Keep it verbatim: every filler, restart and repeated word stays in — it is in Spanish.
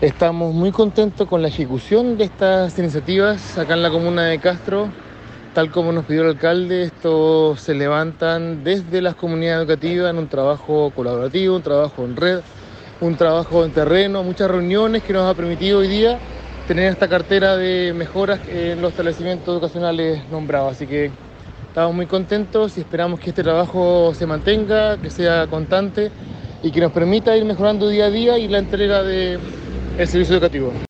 Estamos muy contentos con la ejecución de estas iniciativas acá en la comuna de Castro. Tal como nos pidió el alcalde, estos se levantan desde las comunidades educativas en un trabajo colaborativo, un trabajo en red, un trabajo en terreno, muchas reuniones que nos ha permitido hoy día tener esta cartera de mejoras en los establecimientos educacionales nombrados. Así que estamos muy contentos y esperamos que este trabajo se mantenga, que sea constante y que nos permita ir mejorando día a día y la entrega del servicio educativo.